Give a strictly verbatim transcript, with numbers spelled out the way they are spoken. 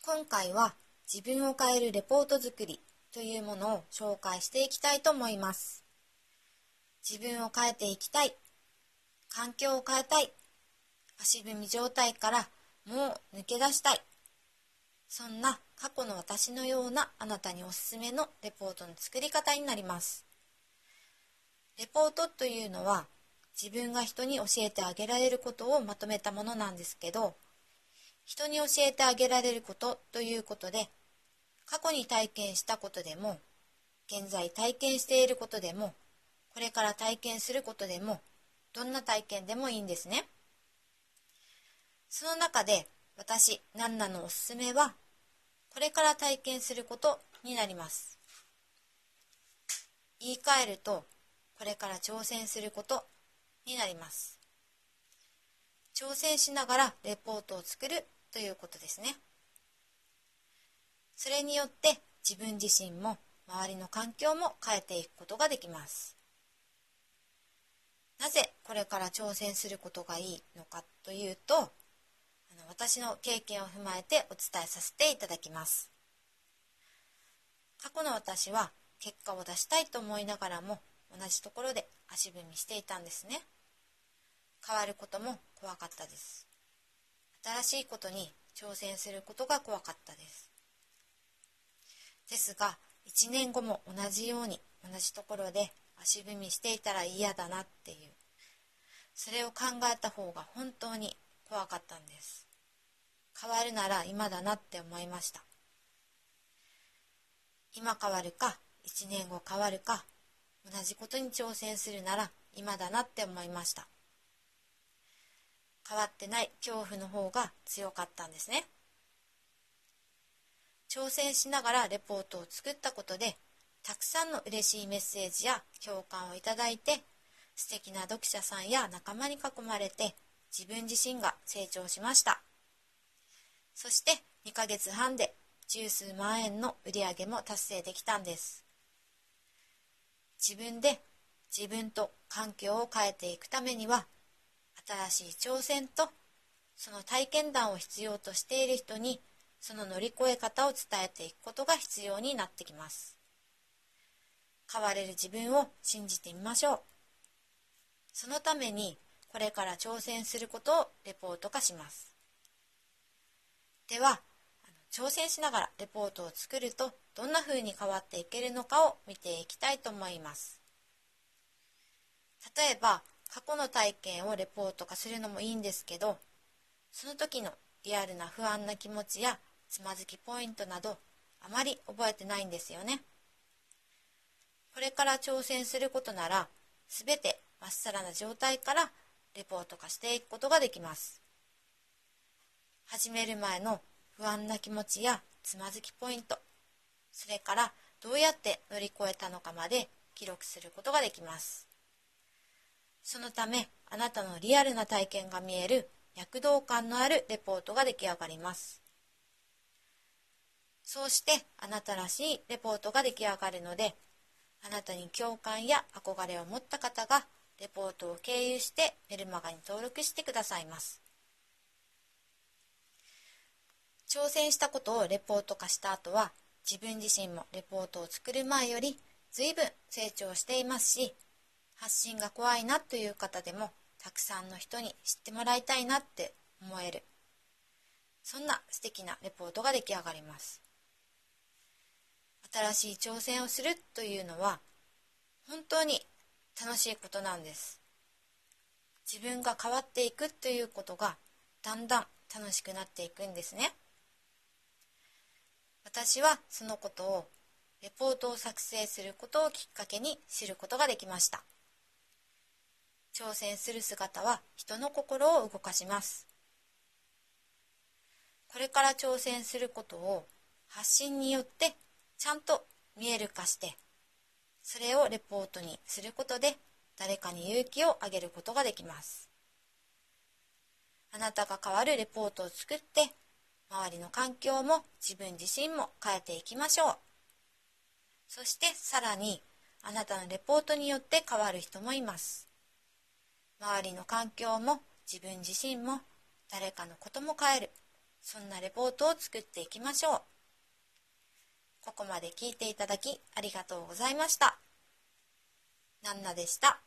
今回は自分を変えるレポート作りというものを紹介していきたいと思います。自分を変えていきたい、環境を変えたい、足踏み状態からもう抜け出したい。そんな過去の私のようなあなたにおすすめのレポートの作り方になります。レポートというのは自分が人に教えてあげられることをまとめたものなんですけど、人に教えてあげられることということで、過去に体験したことでも、現在体験していることでも、これから体験することでも、どんな体験でもいいんですね。その中で私、ナンナのおすすめは、これから体験することになります。言い換えると、これから挑戦することになります。挑戦しながらレポートを作るということですね。それによって自分自身も周りの環境も変えていくことができます。なぜこれから挑戦することがいいのかというと、あの私の経験を踏まえてお伝えさせていただきます。過去の私は結果を出したいと思いながらも同じところで足踏みしていたんですね。変わることも怖かったです。新しいことに挑戦することが怖かったです。ですが、いちねんごも同じように同じところで足踏みしていたら嫌だなっていう、それを考えた方が本当に怖かったんです。変わるなら今だなって思いました。今変わるか、いちねんご変わるか、同じことに挑戦するなら今だなって思いました。変わってない恐怖の方が強かったんですね。挑戦しながらレポートを作ったことで、たくさんの嬉しいメッセージや共感をいただいて、素敵な読者さんや仲間に囲まれて、自分自身が成長しました。そしてにかげつはんで十数万円の売り上げも達成できたんです。自分で自分と環境を変えていくためには、新しい挑戦とその体験談を必要としている人にその乗り越え方を伝えていくことが必要になってきます。変われる自分を信じてみましょう。そのためにこれから挑戦することをレポート化します。では、挑戦しながらレポートを作るとどんな風に変わっていけるのかを見ていきたいと思います。例えば、過去の体験をレポート化するのもいいんですけど、その時のリアルな不安な気持ちやつまずきポイントなどあまり覚えてないんですよね。これから挑戦することならすべてまっさらな状態からレポート化していくことができます。始める前の不安な気持ちやつまずきポイント、それからどうやって乗り越えたのかまで記録することができます。そのためあなたのリアルな体験が見える躍動感のあるレポートが出来上がります。そうしてあなたらしいレポートが出来上がるので、あなたに共感や憧れを持った方がレポートを経由してメルマガに登録してくださいます。挑戦したことをレポート化した後は、自分自身もレポートを作る前より随分成長していますし、発信が怖いなという方でもたくさんの人に知ってもらいたいなって思える、そんな素敵なレポートが出来上がります。新しい挑戦をするというのは本当に楽しいことなんです。自分が変わっていくということがだんだん楽しくなっていくんですね。私はそのことをレポートを作成することをきっかけに知ることができました。挑戦する姿は人の心を動かします。これから挑戦することを発信によってちゃんと見える化して、それをレポートにすることで誰かに勇気をあげることができます。あなたが変わるレポートを作って、周りの環境も自分自身も変えていきましょう。そしてさらにあなたのレポートによって変わる人もいます。周りの環境も自分自身も誰かのことも変える、 そんなレポートを作っていきましょう。ここまで聞いていただきありがとうございました。ナンナでした。